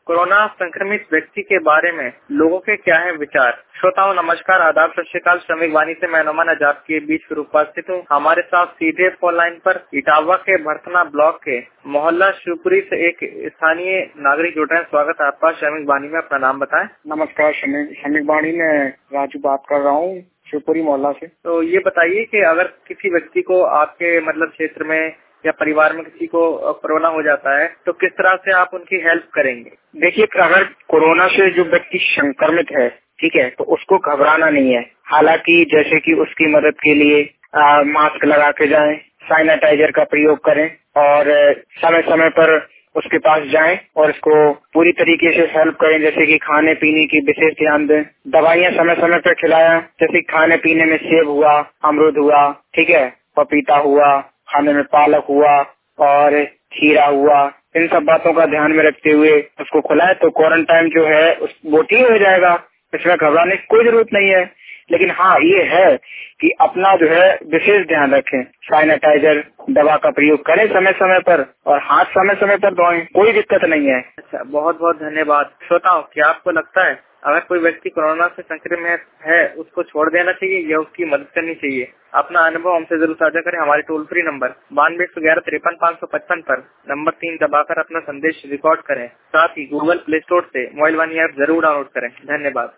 Corona संक्रमित व्यक्ति के बारे में लोगों के क्या है विचार। श्रोताओं नमस्कार, आदाब, सत श्री अकाल। श्रमिक वाणी से मैं नोमान आजाद के बीच फिर उपस्थित हूँ। हमारे साथ सीधे फोन लाइन पर इटावा के भरतना ब्लॉक के मोहल्ला शिवपुरी से एक स्थानीय नागरिक जुड़ रहे हैं। स्वागत है आपका श्रमिक वाणी में, अपना नाम बताएं। नमस्कार, श्रमिक वाणी में राजू बात कर रहा हूँ, शिवपुरी मोहल्ला से। तो ये बताइए कि अगर किसी व्यक्ति को आपके मतलब क्षेत्र में या परिवार में किसी को कोरोना हो जाता है तो किस तरह से आप उनकी हेल्प करेंगे। देखिए, अगर कोरोना से जो व्यक्ति संक्रमित है, ठीक है, तो उसको घबराना नहीं है। हालांकि जैसे कि उसकी मदद के लिए मास्क लगा के जाएं, सैनिटाइजर का प्रयोग करें और समय समय पर उसके पास जाएं और उसको पूरी तरीके से हेल्प करें। जैसे कि खाने पीने की विशेष ध्यान दें, दवाइयां समय समय पर खिलाएं। जैसे खाने पीने में सेब हुआ, अमरूद हुआ, ठीक है, पपीता हुआ, खाने में पालक हुआ और खीरा हुआ, इन सब बातों का ध्यान में रखते हुए उसको खिलाएं तो क्वारंटाइन जो है वो ठीक हो जाएगा। इसमें घबराने की कोई जरूरत नहीं है। लेकिन हाँ, ये है कि अपना जो है विशेष ध्यान रखें, सैनिटाइजर दवा का प्रयोग करें समय समय पर और हाथ समय समय पर धोएं, कोई दिक्कत नहीं है। अच्छा, बहुत बहुत धन्यवाद। श्रोताओं, क्या आपको लगता है अगर कोई व्यक्ति कोरोना से संक्रमित है उसको छोड़ देना चाहिए या उसकी मदद करनी चाहिए? अपना अनुभव हमसे जरूर साझा करें। हमारे टोल फ्री नंबर 9211535555 पर नंबर 3 दबाकर अपना संदेश रिकॉर्ड करें। साथ ही गूगल प्ले स्टोर से मोबाइल वाणी ऐप जरूर डाउनलोड करें। धन्यवाद।